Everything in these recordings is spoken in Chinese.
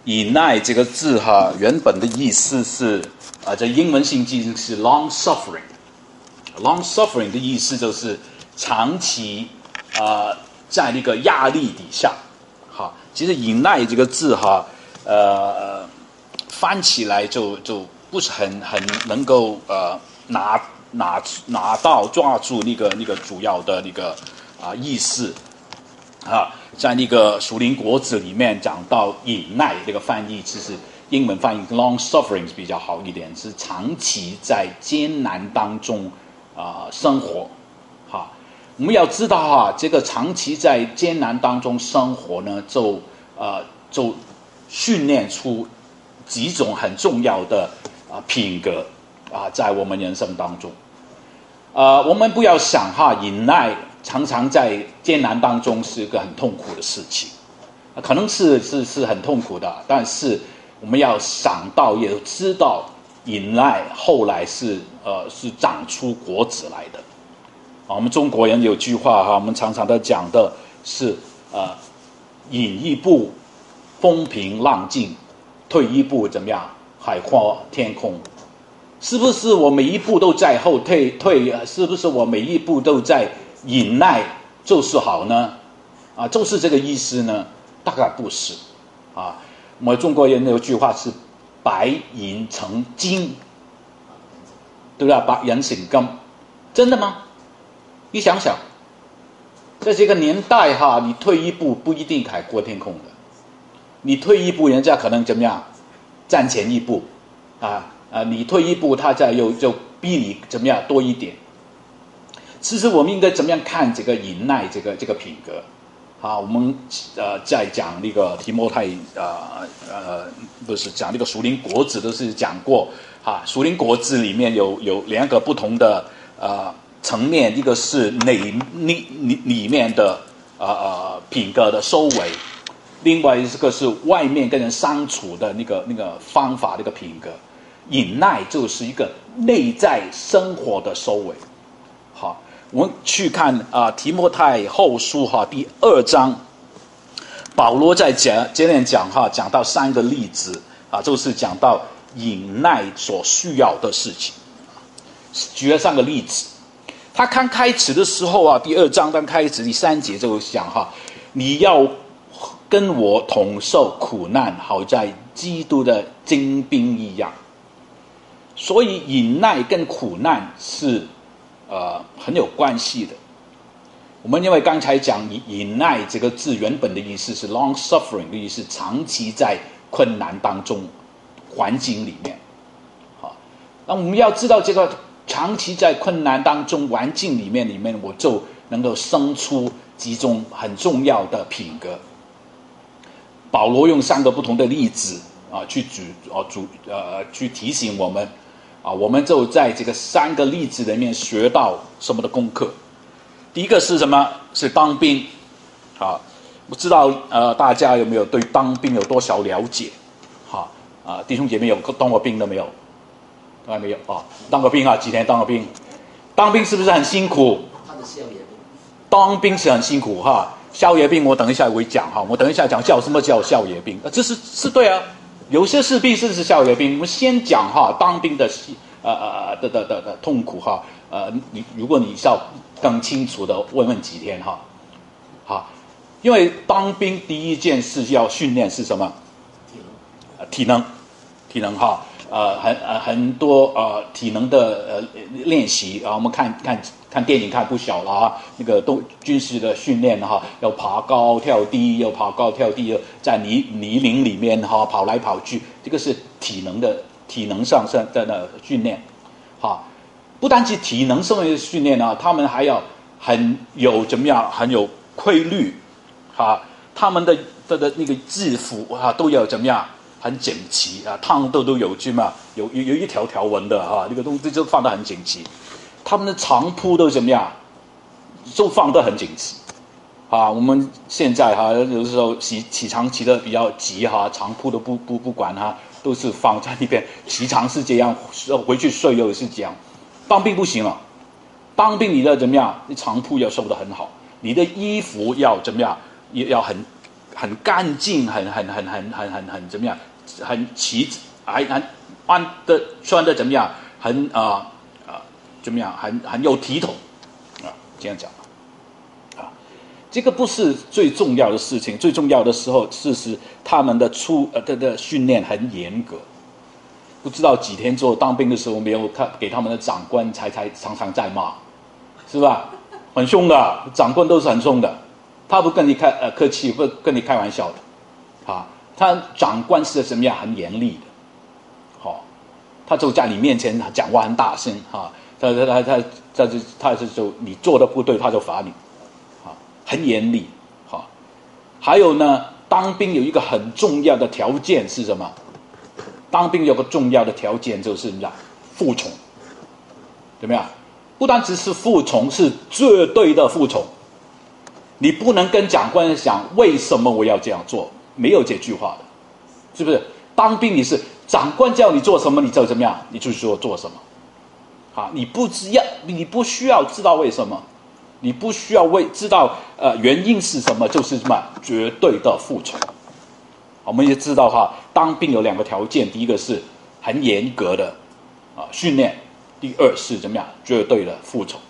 以耐这个字哈，原本的意思是这英文圣经是 long suffering。long suffering 的意思就是长期在那个压力底下。哈，其实以耐这个字哈，翻起来就不是很能够拿到抓住那个主要的那个意思。在那个属灵国子里面讲到忍耐这个翻译，其实英文翻译 long suffering 比较好一点，是长期在艰难当中生活。我们要知道这个长期在艰难当中生活呢，就训练出几种很重要的品格在我们人生当中。我们不要想忍耐常常在艰难当中是一个很痛苦的事情，可能是很痛苦的，但是我们要想到也知道忍耐后来是长出果子来的。我们中国人有句话我们常常在讲的是忍一步风平浪静，退一步怎么样海阔天空。是不是我每一步都在后退？是不是我每一步都在忍耐就是好呢？就是这个意思呢？大概不是。我们中国人有句话是白银成金，对不对？白银成金，真的吗？你想想，在这个年代你退一步不一定海阔天空的，你退一步人家可能怎么样站前一步你退一步他就逼你怎么样多一点。其实我们应该怎么样看这个忍耐这个品格？我们在讲那个提摩太不是讲那个属灵果子都是讲过属灵果子里面有两个不同的层面，一个是里面的品格的收尾，另外一个是外面跟人相处的那个方法，那个品格。忍耐就是一个内在生活的收尾。我们去看提摩太后书第2章，保罗在接连讲到3个例子就是讲到忍耐所需要的事情。举了3个例子。他刚开始的时候第2章刚开始第3节就讲你要跟我同受苦难，好在基督的精兵一样。所以忍耐跟苦难是很有关系的。我们因为刚才讲忍耐这个字原本的意思是 long suffering 的意思，长期在困难当中环境里面。那我们要知道这个长期在困难当中环境里面我就能够生出几种很重要的品格。保罗用3个不同的例子去提醒我们我们就在这个3个例子里面学到什么的功课。第一个是什么？是当兵。不知道大家有没有对当兵有多少了解？弟兄姐妹有当过兵的没有？还没有当过兵几天当过兵？当兵是不是很辛苦？当兵是很辛苦校野兵我等一下会讲我等一下讲什么叫校野兵，这是对啊。有些士兵是校野兵，我们先讲当兵的痛苦如果你要更清楚的问几天因为当兵第一件事要训练是什么？体能很多体能的练习我们看电影看不少了那个都军事的训练要爬高跳低，要在泥泞里面跑来跑去，这个是体能上的训练不单是体能上面的训练他们还要很有规律他们的那个制服都要怎么样很整齐烫都有有一条纹的那个东西就放得很整齐。他们的长铺都怎么样就放得很整齐我们现在有的时候起床起得比较急长铺都不管都是放在那边，时常是这样，回去睡又是这样。当兵不行了，当兵你的怎么样？你长铺要收得很好，你的衣服要怎么样？也要很很干净，很怎么样？很齐，还穿的怎么样？很怎么样？很有体统啊，这样讲啊。这个不是最重要的事情，最重要的时候是他们的训练很严格。不知道几天做当兵的时候，没有给他们的长官才常常在骂，是吧？很凶的，长官都是很凶的，他不跟你客气，不跟你开玩笑的，啊，他长官是怎么样？很严厉的，好，他就在你面前讲话很大声，哈，他就你做的不对，他就罚你，啊，很严厉，好，还有呢，当兵有一个很重要的条件是什么？当兵有个重要的条件就是什么？服从，怎么样？不单只是服从，是绝对的服从。你不能跟长官讲为什么我要这样做，没有这句话的，是不是？当兵你是长官叫你做什么，你就怎么样，你就做什么。啊，你不需要知道为什么，你不需要知道原因是什么，就是什么绝对的服从。我们也知道哈，当兵有2个条件，第一个是很严格的训练，第二是怎么样绝对的服从。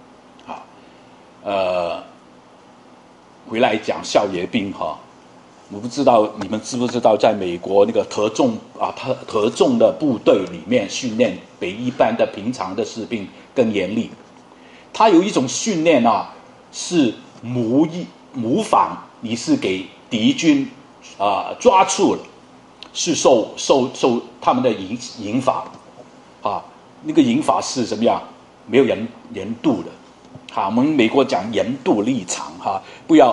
回来讲校野兵哈，我不知道你们知不知道，在美国那个特种的部队里面训练比一般的平常的士兵更严厉。他有一种训练是模仿你是给敌军抓住了，是受他们的刑罚那个刑罚是怎么样？没有严度的。我们美国讲严度立场不要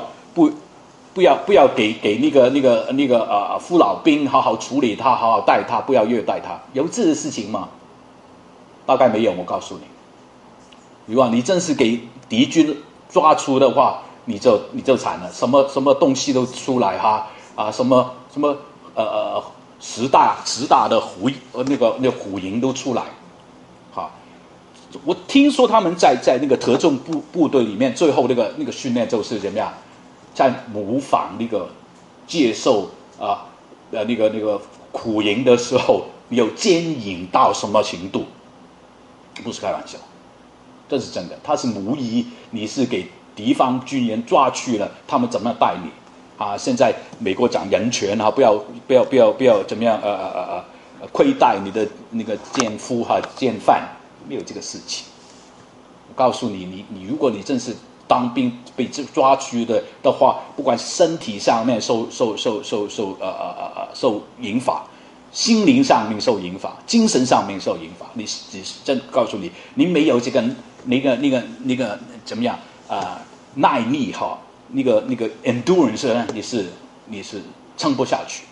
给那个父老兵好好处理他，好好带他，不要虐待他。有这个事情吗？大概没有。我告诉你，如果你真是给敌军抓出的话，你就惨了，什么东西都出来什么十大的虎营都出来我听说他们在那个特种部队里面，最后那个训练就是怎么样，在模仿那个接受那个苦营的时候，有奸淫到什么程度？不是开玩笑，这是真的。他是模拟你是给敌方军人抓去了，他们怎么带你现在美国讲人权不要怎么样亏待你的那个奸夫奸犯。没有这个事情。我告诉你，你如果你真是当兵被抓去的话，不管身体上面受刑罚，心灵上面受刑罚，精神上面受刑罚，你真告诉你，你没有这个那个怎么样耐力那个 endurance 呢，你是撑不下去。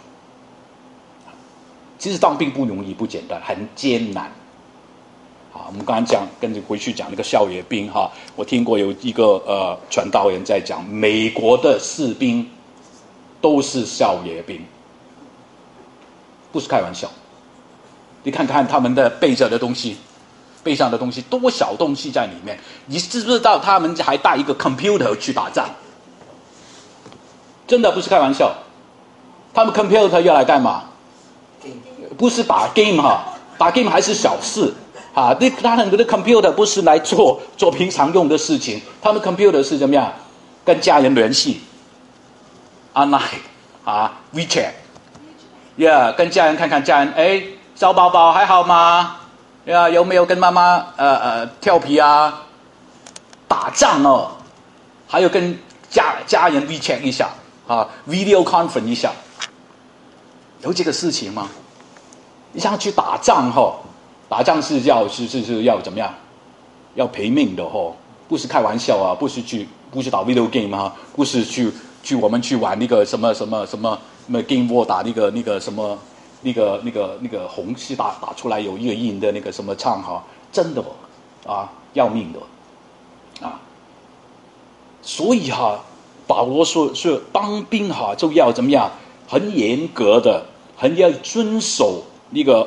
其实当兵不容易，不简单，很艰难。我们刚才跟着回去讲那个校野兵我听过有一个传道人在讲，美国的士兵都是校野兵，不是开玩笑。你看看他们的背上的东西多小东西在里面，你知不知道他们还带一个 computer 去打仗？真的不是开玩笑。他们 computer 要来干嘛？不是打 game 打 game 还是小事他们的 computer 不是来做平常用的事情，他们 computer 是怎么样？跟家人联系 online WeChat跟家人看看家人，小宝宝还好吗？有没有跟妈妈调皮打仗还有跟家人 WeChat 一下video conference 一下，有这个事情吗？你想去打仗打仗是要怎么样？要赔命的不是开玩笑不是打 video game 不是我们去玩那个什么 game war 打那个什么那个红是打出来有一个印的那个什么枪真的要命的所以保罗说是当兵就要怎么样？很严格的，很要遵守那个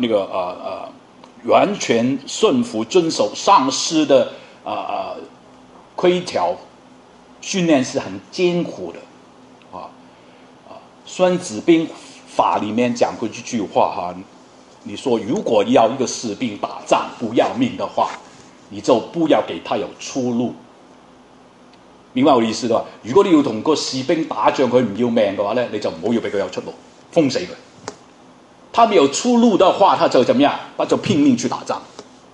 完全顺服遵守上司的规条，训练是很艰苦的孙子兵法里面讲过这句话哈，你说如果要一个士兵打仗不要命的话，你就不要给他有出路。明白我的意思啦？如果你要同個士兵打仗佢唔要命嘅話咧，你就唔好要俾佢有出路，封死佢。他沒有出路的話，他就怎麼樣？他就拼命去打仗。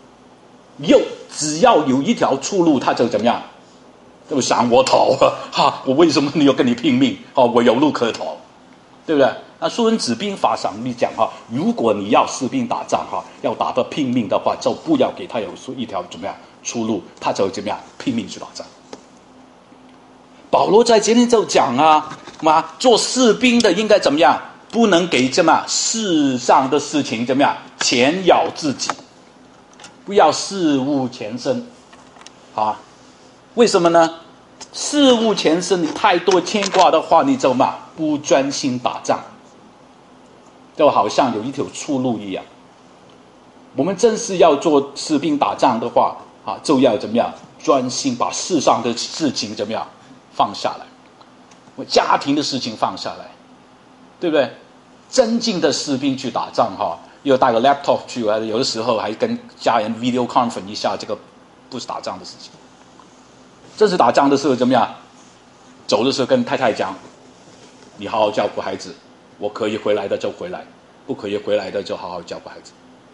只要有一條出路，他就怎麼樣？就想我逃哈，我為什麼你要跟你拼命？我有路可逃，對不對？那《孫子兵法》上面講哈，如果你要士兵打仗哈，要打得拼命的話，就不要給他有一條怎麼樣出路，他就怎麼樣拼命去打仗。保羅在今天就講啊，做士兵的應該怎麼樣？不能給怎麼世上的事情怎麼樣纏繞自己，不要事務纏身啊？為什麼呢？事務纏身，你太多牽掛的話，你就不專心打仗，就好像有一條出路一樣。我們真是要做士兵打仗的話啊，就要怎麼樣專心把世上的事情怎麼樣放下來，我家庭的事情放下來，對不對？真正的士兵去打仗哈，又帶個 laptop 去，有的時候還跟家人 video conference 一下，這個不是打仗的事情。真是打仗的時候怎麼樣？走的時候跟太太講，你好好照顧孩子，我可以回來的就回來，不可以回來的就好好照顧孩子，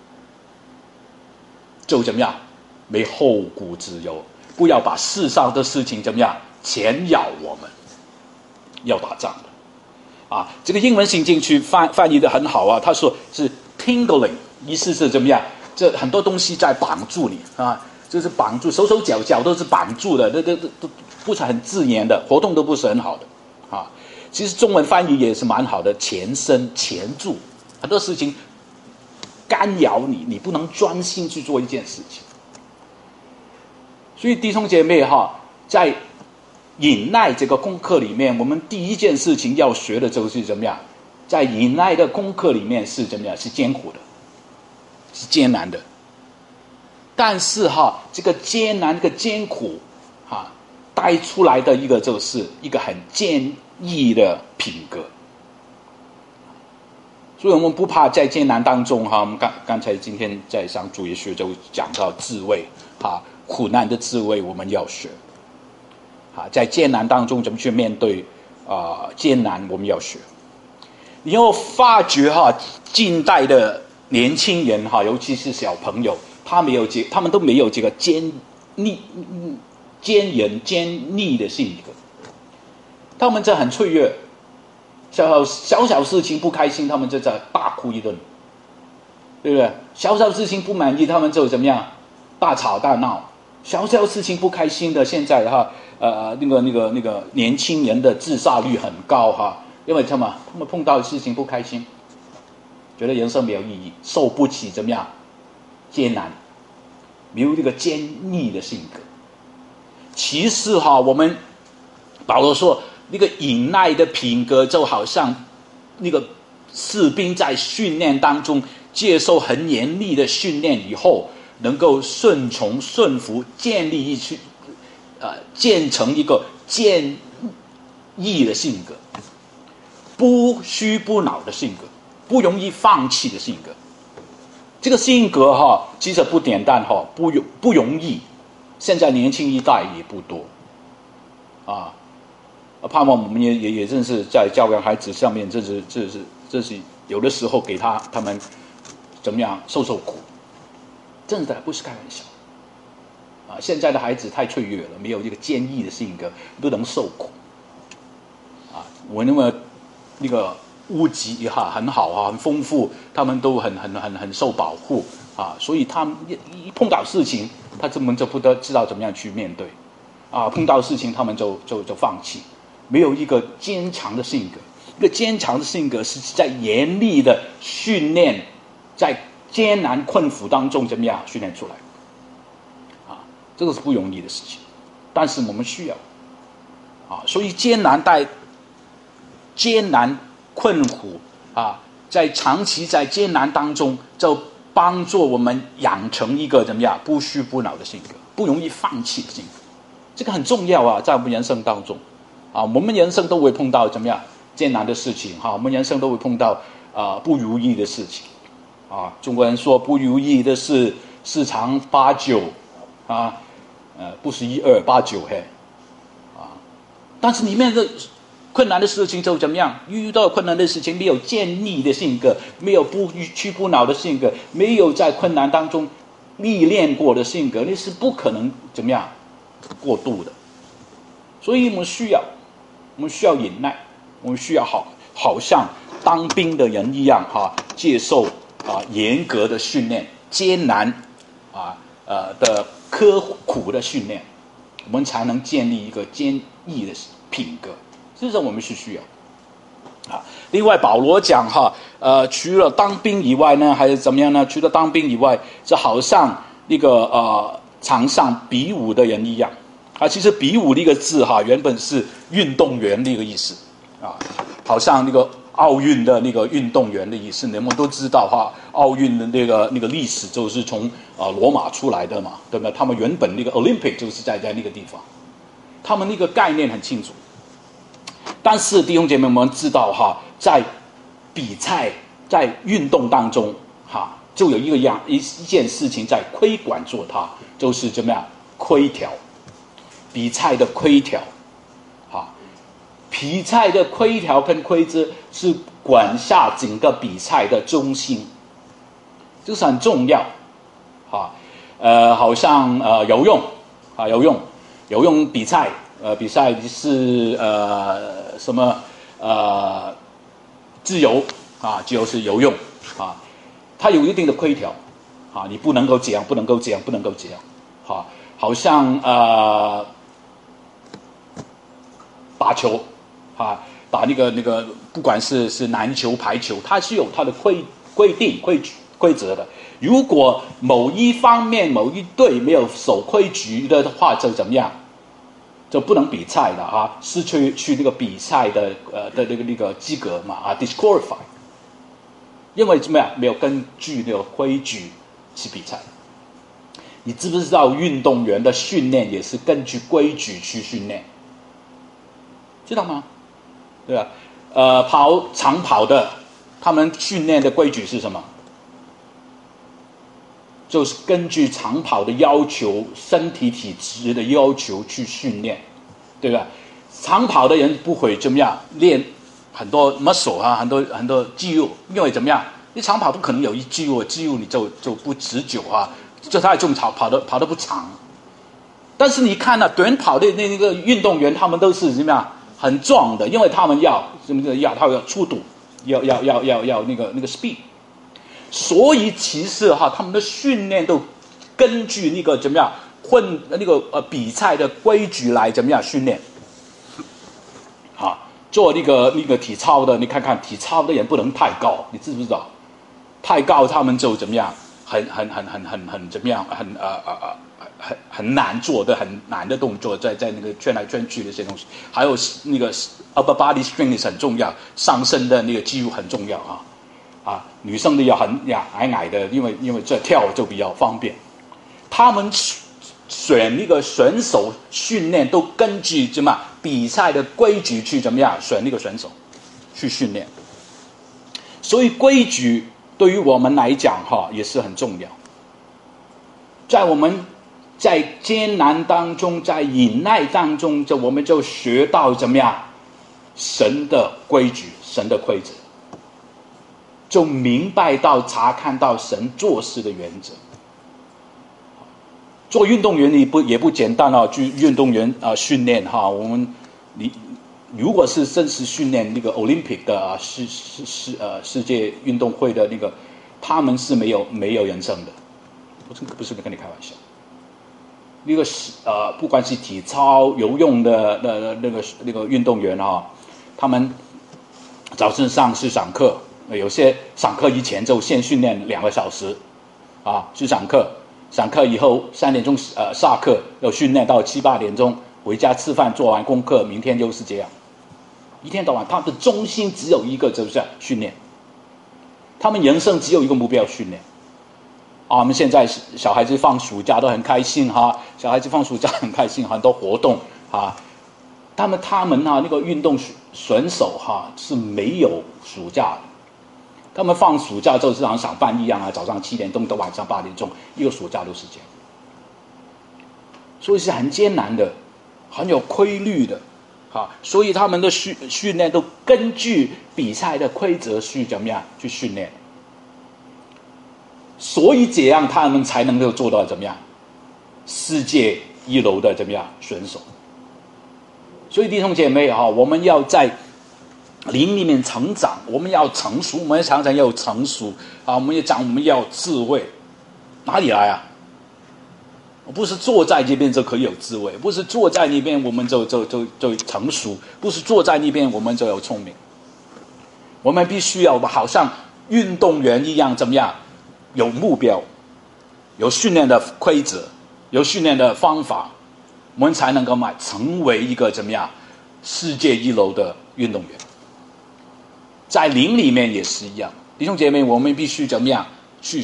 就怎麼樣？沒後顧之憂，不要把世上的事情怎麼樣纏繞我們。要打仗的啊，這個英文聖經去翻譯的很好啊，他說是 tingling， 意思是怎麼樣？這很多東西在綁住你啊，就是綁住，手手腳腳都是綁住的，都不是很自然的，活動都不是很好的啊。其實中文翻譯也是蠻好的，纏身纏住，很多事情干擾你，你不能專心去做一件事情。所以弟兄姐妹哈，在忍耐這個功課裡面，我們第一件事情要學的就是怎麼樣？在忍耐的功課裡面是怎麼樣？是艱苦的，是艱難的。但是哈，這個艱難、這個艱苦哈，帶出來的一個就是一個很堅毅的品格。所以我們不怕在艱難當中哈，我們剛才今天在上主日學就講到智慧哈，苦難的智慧我們要學。在艱難當中怎麼去面對艱難，我們要學。你要發覺近代的年輕人尤其是小朋友，他們都沒有這個堅毅的性格，他們就很脆弱，小事情不開心，他們就在大哭一頓，對不對？小事情不滿意，他們就怎麼樣大吵大鬧。小事情不開心的，現在那個年輕人的自殺率很高哈，因為他們碰到事情不開心，覺得人生沒有意義，受不起怎麼樣艱難，沒有這個堅毅的性格。其實我們保羅說那個忍耐的品格就好像那個士兵在訓練當中接受很嚴厲的訓練以後，能夠順從順服，建成一個堅毅的性格，不虛不惱的性格，不容易放棄的性格。這個性格其實不簡單不容易，現在年輕一代也不多啊。盼望我們也正是在教養孩子上面，這是有的時候給他們怎麼樣受苦，真的不是開玩笑啊！現在的孩子太脆弱了，沒有這個堅毅的性格，不能受苦啊！我認為那個屋脊很好很豐富，他們都很受保護啊，所以他們一碰到事情，他們就不知道怎麼樣去面對啊！碰到事情他們就放棄，沒有一個堅強的性格。一個堅強的性格是在嚴厲的訓練，在艱難困苦當中怎麼樣訓練出來啊？這個是不容易的事情，但是我們需要啊，所以艱難困苦啊，在長期在艱難當中，就幫助我們養成一個怎麼樣不虛不惱的性格，不容易放棄的性格。這個很重要啊，在我們人生當中啊，我們人生都會碰到怎麼樣艰难的事情哈，我们人生都会碰到不如意的事情啊。中国人说不如意的事十常八九啊，不是一二八九嘿啊。但是里面的困难的事情就怎么样？遇到困难的事情，没有坚毅的性格，没有不屈不挠的性格，没有在困难当中历练过的性格，那是不可能怎么样过渡的。所以我们需要忍耐，我们需要好像当兵的人一样接受严格的训练，艰难的刻苦的训练，我们才能建立一个坚毅的品格。这是我们是需要另外保罗讲除了当兵以外呢，还是怎么样呢？除了当兵以外，就好像那个场上比武的人一样其实比武这个字原本是运动员的一个意思好像那个奥运的那个运动员的意思，你们都知道奥运的那个历史就是从罗马出来的嘛，对吧？他们原本那个 Olympic 就是在那个地方，他们那个概念很清楚。但是弟兄姐妹们知道在比赛在运动当中就有一件事情在规管做它，就是怎么样规条，比赛的规条比赛的规条跟规则是管辖整个比赛的中心，这是很重要好像游泳比赛比赛是什么自由自由是游泳它有一定的规条你不能够这样，不能够这样，不能够这样好像打球打那个不管是篮球排球，它是有它的规定规则的。如果某一方面某一队没有守规矩的话，就怎么样？就不能比赛的失去那个比赛的那个资格嘛disqualify， 因为怎么样没有根据那个规矩去比赛。你知不知道运动员的训练也是根据规矩去训练？知道吗？对吧？长跑的，他们训练的规矩是什么？就是根据长跑的要求、身体体质的要求去训练，对吧？长跑的人不会怎么样练很多 muscle 很多肌肉，因为怎么样？你长跑不可能有肌肉你就不持久就他就跑得不长。但是你看短跑的那个运动员，他们都是怎么样？很壮的，因为他们要他要速度，要那个 speed。所以其实他们的训练都根据那个怎么样比赛的规矩来怎么样训练做那个体操的，你看看体操的人不能太高，你知不知道？太高他们就怎么样很怎么样很难做的很难的动作，在那个圈来圈去的这些东西，还有那个 upper body strength 很重要，上身的那个肌肉很重要女生的要矮的，因为这跳就比较方便。他们选那个选手训练都根据怎么比赛的规矩去怎么样选那个选手去训练，所以规矩对于我们来讲也是很重要。在我们在艰难当中，在忍耐当中，我们就学到怎么样神的规矩、神的规则，就明白到查看到神做事的原则。做运动员也不简单去运动员训练你如果是正式训练那个 Olympic 的世界运动会的那个，他们是没有人生的，不是跟你开玩笑。那个不管是体操、游泳的那个运动员他们早上上课，有些上课以前就先训练2个小时去上课以后3点钟下课，要训练到7、8点钟，回家吃饭，做完功课，明天就是这样。一天到晚，他们的中心只有一个，就是训练。他们人生只有一个目标，训练。我们现在小孩子放暑假都很开心小孩子放暑假很开心，很多活动他们那个运动选手是没有暑假的，他们放暑假就是像上班一样早上7点钟到晚上8点钟，一个暑假都是这样，所以是很艰难的，很有规律的，所以他们的训练都根据比赛的规则去怎么样去训练，所以这样他们才能够做到怎么样世界一流的怎么样选手。所以弟兄姐妹我们要在灵里面成长，我们要成熟，我们常常要成熟我们要智慧，哪里来啊？不是坐在这边就可以有智慧，不是坐在那边我们就成熟，不是坐在那边我们就有聪明。我们必须要好像运动员一样怎么样有目标，有训练的规则，有训练的方法，我们才能够成为一个怎么样世界一流的运动员。在灵里面也是一样，弟兄姐妹，我们必须怎么样去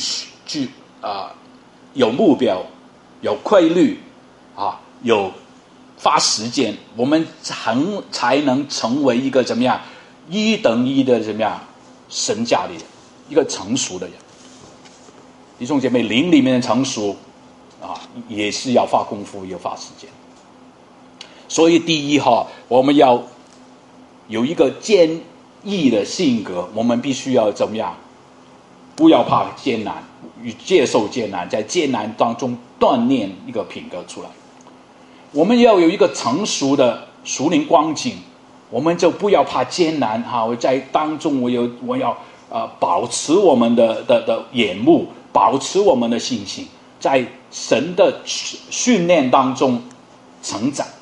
有目标，有规律有花时间，我们才能成为一个怎么样1等1的怎么样神家的人，一个成熟的人。弟兄姐妹，灵里面的成熟也是要花功夫，要花时间。所以第一我们要有一个坚毅的性格，我们必须要怎么样不要怕艰难，与接受艰难，在艰难当中锻炼一个品格出来。我们要有一个成熟的属灵光景，我们就不要怕艰难我在当中我要保持我们的眼目，保持我们的信心，在神的训练当中成长。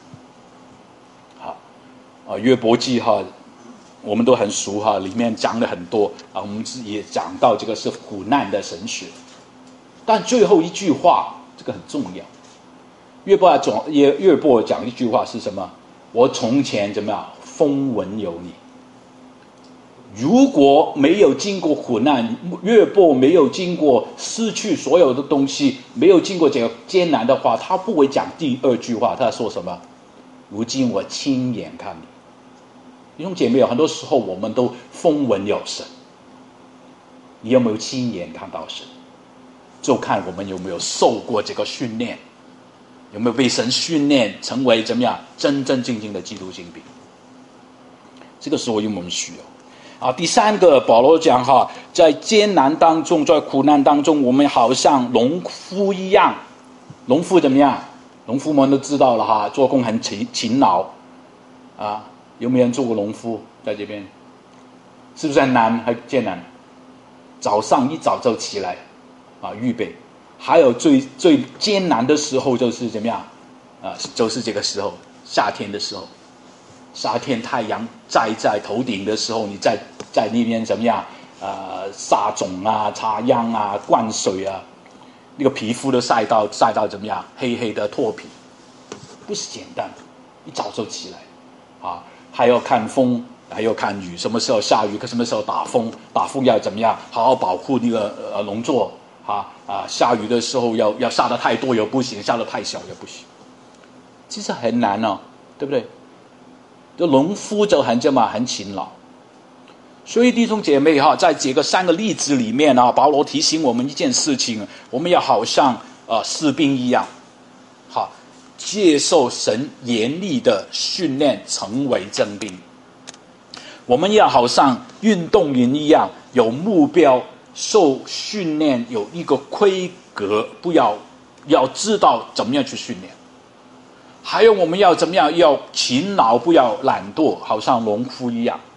约伯记我们都很熟里面讲了很多我们也讲到这个是苦难的神学，但最后一句话这个很重要。约伯讲一句话是什么？我从前怎么样风闻有你。如果没有经过苦难，约伯没有经过失去所有的东西，没有经过这个艰难的话，他不会讲第二句话。他说什么？如今我亲眼看你。弟兄姐妹，很多时候我们都风闻有神，你有没有亲眼看到神？就看我们有没有受过这个训练，有没有被神训练成为怎么样真真正正的基督精兵。这个时候我们需要第三个，保罗讲在艰难当中，在苦难当中，我们好像农夫一样。农夫怎么样？农夫们都知道了做工很勤劳有没有人做过农夫？在这边是不是很难还艰难？早上一早就起来预备，还有最艰难的时候就是怎么样就是这个时候，夏天的时候，夏天太阳在头顶的时候，你在那边怎么样撒种插秧灌水那个皮肤都晒到怎么样黑黑的脱皮，不是简单，一早就起来还要看风，还要看雨，什么时候下雨，什么时候打风要怎么样好好保护那个农作下雨的时候要下得太多也不行，下得太小也不行，其实很难对不对？这农夫就很勤劳。所以弟兄姐妹在这个3个例子里面保罗提醒我们一件事情，我们要好像士兵一样接受神严厉的训练，成为真兵。我们要好像运动员一样有目标，受训练，有一个规格，要知道怎么样去训练。还有我们要怎么样要勤劳，不要懒惰，好像农夫一样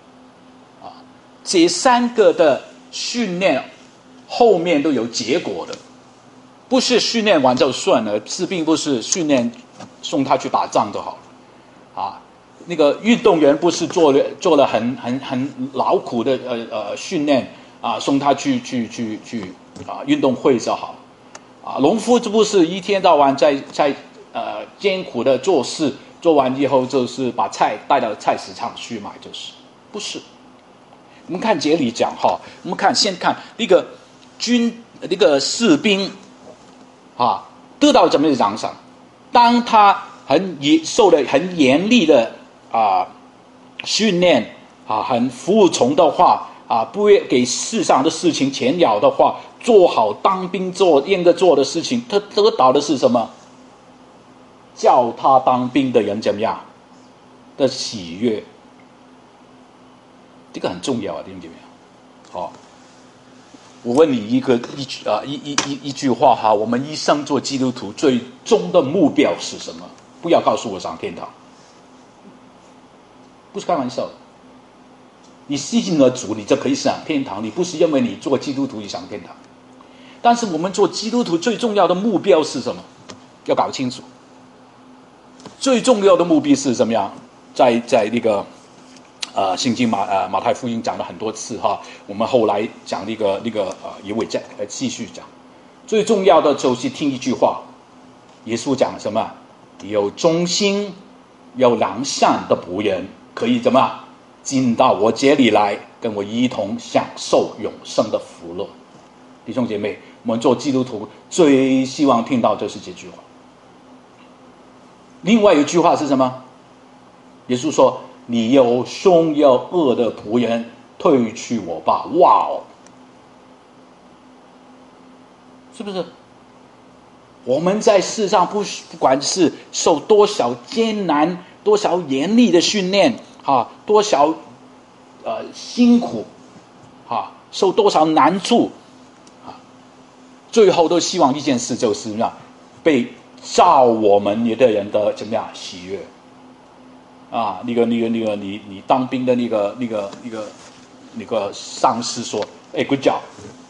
这3个的训练后面都有结果的，不是训练完就算了，士兵不是训练送他去打仗就好了那个运动员不是做了很劳苦的训练送他去运动会就好农夫这不是一天到晚在艰苦的做事，做完以后就是把菜带到菜市场去买，就是不是。我们看这里讲我们先看那个士兵得到怎么样奖赏？当他受了很严厉的训练很服从的话不会给世上的事情缠绕的话，做好当兵应该做的事情，他得到的是什么？叫他当兵的人怎么样的喜悦？这个很重要弟兄姐妹。好，我问你一句话我们一生做基督徒最终的目标是什么？不要告诉我上天堂，不是开玩笑的。你信了主，你就可以上天堂，你不是因为你做基督徒你上天堂。但是我们做基督徒最重要的目标是什么？要搞清楚。最重要的目的是怎么样？在那个圣经马太福音讲了很多次我们后来讲那个也会再继续讲。最重要的就是听一句话，耶稣讲什么？有忠心有良善的仆人，可以怎么进到我这里来，跟我一同享受永生的福乐。弟兄姐妹，我们做基督徒最希望听到就是这句话。另外一句话是什么？耶稣说：“你有凶有恶的仆人，退去我吧。”哇哦，是不是？我们在世上不管是受多少艰难、多少严厉的训练多少辛苦受多少难处最后都希望一件事，就是被照我们的人的怎么样喜悦你当兵的那个上司说，good job，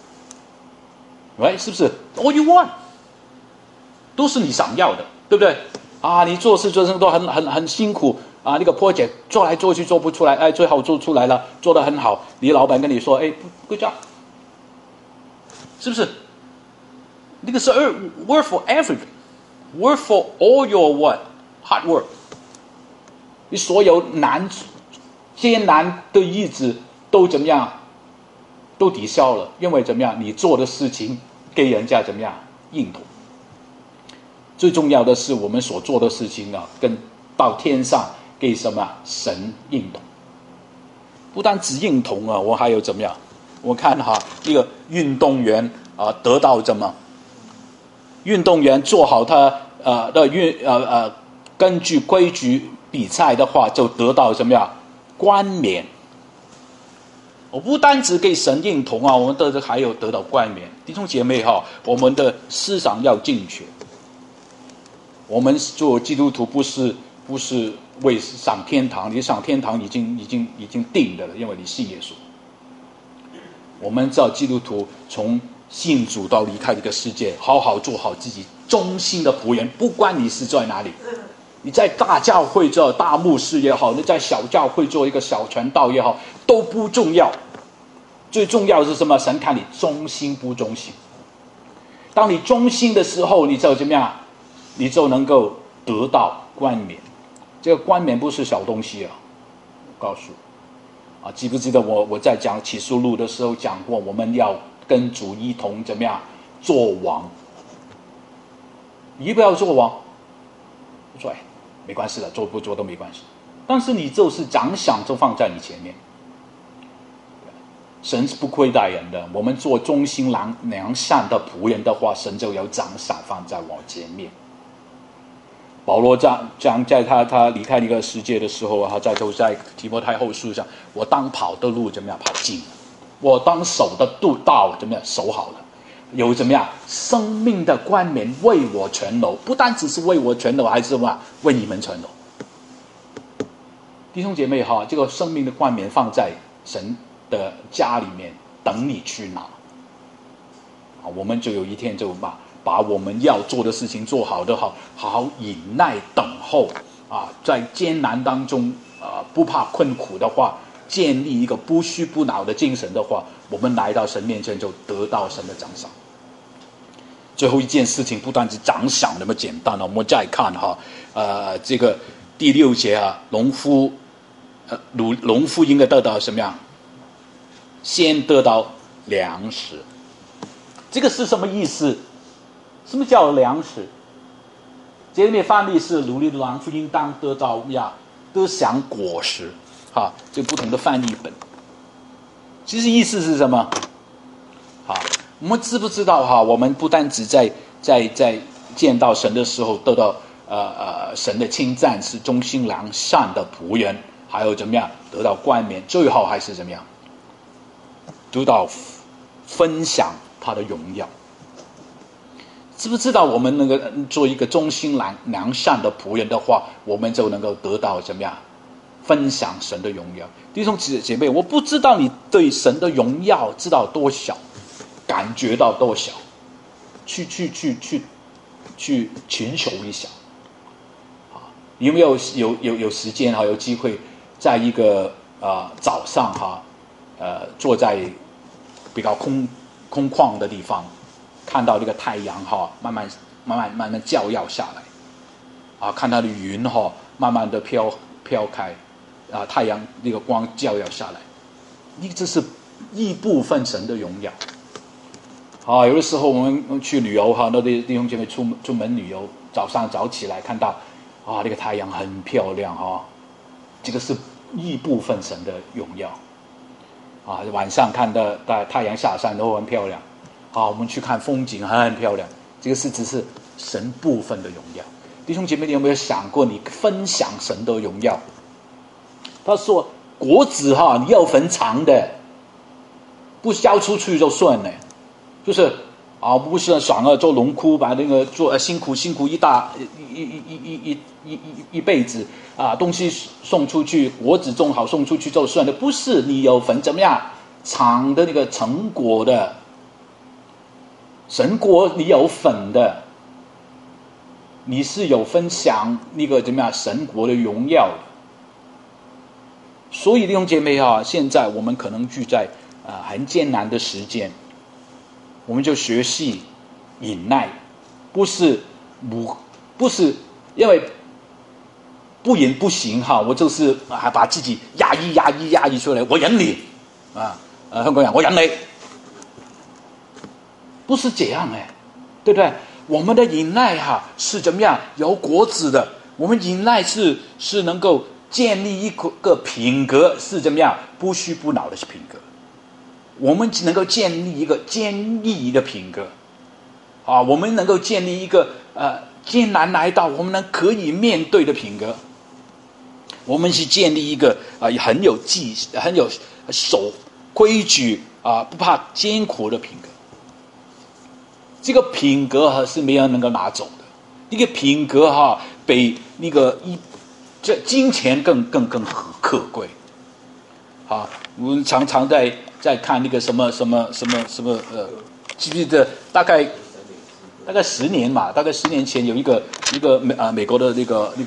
right， 是不是 all you want， 都是你想要的，对不对你做事都很辛苦那个 project 做来做去做不出来，最后做出来了，做得很好，你老板跟你说good job， 是不是？那个是 work for everything，work for all your what hard work， 你所有艰难的日子都怎么样，都抵消了，因为怎么样，你做的事情给人家怎么样认同。最重要的是我们所做的事情跟到天上给什么神认同。不但只认同我还有怎么样？我看一个运动员得到怎么？运动员做好他根据规矩比赛的话，就得到什么样冠冕。我不单只给神认同我们还有得到冠冕。弟兄姐妹我们的思想要正确。我们做基督徒不是为上天堂，你上天堂已经定的了，因为你信耶稣。我们做基督徒从信主到离开这个世界，好好做好自己忠心的仆人，不管你是在哪里，你在大教会做大牧师也好，你在小教会做一个小传道也好，都不重要。最重要的是什么？神看你忠心不忠心。当你忠心的时候，你就怎么样？你就能够得到冠冕。这个冠冕不是小东西我告诉记不记得我在讲启示录的时候讲过，我们要跟主一同怎么样做王？你要不要做王？不做没关系的，做不做都没关系。但是你就是奖赏就放在你前面。神是不亏待人的，我们做忠心良善的仆人的话，神就有奖赏放在我前面。保罗讲在他离开那个世界的时候在提摩太后书上，我当跑的路怎么样跑尽了，我当守的道怎么样守好了，有怎么样生命的冠冕为我存留，不单只是为我存留，还是什么为你们存留。弟兄姐妹这个生命的冠冕放在神的家里面等你去拿我们就有一天就把我们要做的事情做好的好好忍耐等候在艰难当中不怕困苦的话，建立一个不虚不恼的精神的话，我们来到神面前就得到神的奖赏。最后一件事情不单是奖赏那么简单我们再看这个第6节农夫应该得到什么样？先得到粮食。这个是什么意思？什么叫粮食？ 这里范例是努力的郎夫应当得享果实，这不同的翻译本。其实意思是什么？我们知不知道我们不单只在见到神的时候得到神的称赞，是忠心良善的仆人，还有怎么样得到冠冕，最后还是怎么样得到分享他的荣耀。知不知道我们能够做一个忠心良善的仆人的话，我们就能够得到怎么样分享神的荣耀。弟兄姐妹，我不知道你对神的荣耀知道多少，感觉到多少，去寻求一下。有没有时间有机会在一个早上坐在比较空旷的地方，看到这个太阳慢慢照耀下来，看到的云慢慢的飘开，太阳那个光照耀下来，这是一部分神的荣耀。有的时候我们去旅游那弟兄姐妹出门旅游，早上早起来看到这个太阳很漂亮这个是一部分神的荣耀。晚上看到太阳下山都很漂亮，我们去看风景很漂亮，这个只是神部分的荣耀。弟兄姐妹，你有没有想过你分享神的荣耀？他说果子你要分长的，不交出去就算了，就是不是爽了做农夫，把那个做辛苦一辈子东西送出去，果子种好送出去就算了，不是，你有份怎么样长的那个成果的，神国你有份的，你是有分享那个怎么样神国的荣耀的。所以弟兄姐妹现在我们可能聚在很艰难的时间，我们就学习忍耐，不是因为不忍不行我就是还把自己压抑出来，我忍你香港人我忍你，不是这样对不对？我们的忍耐是怎么样有果子的，我们忍耐是能够建立一个品格，是怎么样不虚不恼的品格，我们能够建立一个坚毅的品格我们能够建立一个艰难来到我们可以面对的品格，我们是建立一个很有守规矩不怕艰苦的品格。这个品格是没人能够拿走的，一个品格比那个这金钱更可贵我们常常在看那个什么记不记得大概10年嘛，大概10年前有一个美国的那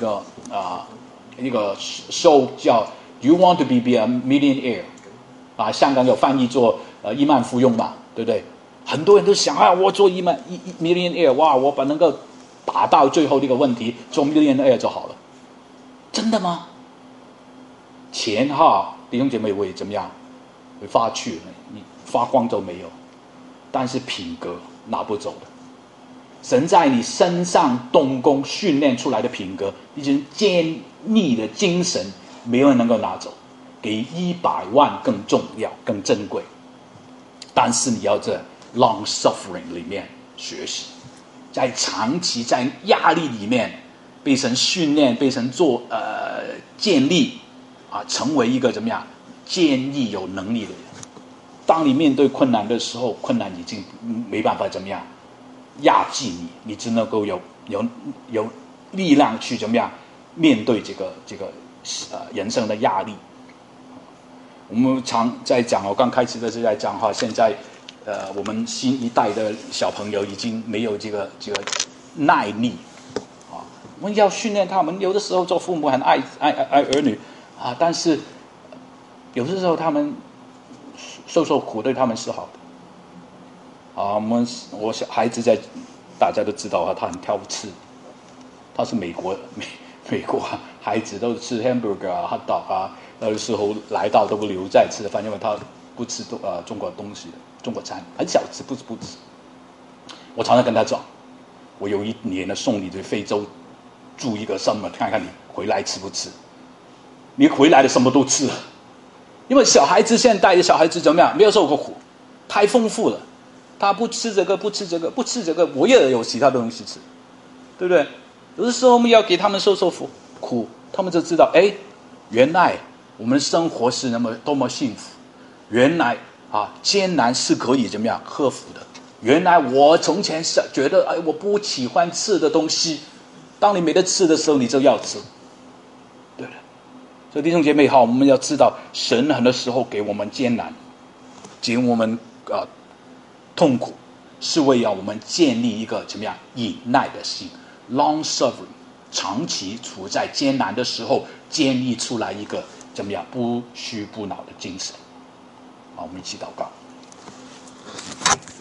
个 show 叫 You Want to Be a Millionaire 香港有翻译做亿万富翁嘛，对不对？很多人都想我做亿 millionaire， 我能够打到最后这个问题，做 millionaire 就好了。真的吗？钱弟兄姐妹会怎么样？会发去，你发光都没有，但是品格拿不走的。神在你身上动工训练出来的品格，一种坚毅的精神，没有人能够拿走，比100万更重要更珍贵。但是你要在 long suffering 里面学习，在长期在压力里面被神训练，被神建立成为一个怎么样坚毅有能力的人。当你面对困难的时候，困难已经没办法怎么样压制你，你只能够有力量去怎么样面对这个人生的压力。我们常在讲，我刚开始的时候在讲现在我们新一代的小朋友已经没有这个耐力我们要训练他们。有的时候做父母很爱儿女但是有的时候他们受苦对他们是好的我小孩子大家都知道他很挑刺，他是美国孩子都吃 hamburger hot dog 有的时候来到都不留在吃的饭，因为他不吃中国东西，中国餐很少吃，不吃。我常常跟他讲，我有一年送你去非洲住一个什么，看看你回来吃不吃？你回来的什么都吃了，因为小孩子现在的小孩子怎么样？没有受过苦，太丰富了，他不吃这个，不吃这个，不吃这个，我也有其他东西吃，对不对？有的时候我们要给他们受苦，他们就知道，哎，原来我们的生活是多么幸福，原来艰难是可以怎么样克服的。原来我从前觉得，哎，我不喜欢吃的东西，当你没得吃的时候，你就要吃，对的。所以弟兄姐妹好，我们要知道，神很多时候给我们艰难，给我们痛苦，是为了我们建立一个怎么样忍耐的心 ，long suffering， 长期处在艰难的时候，建立出来一个怎么样不屈不挠的精神。好，我们一起祷告。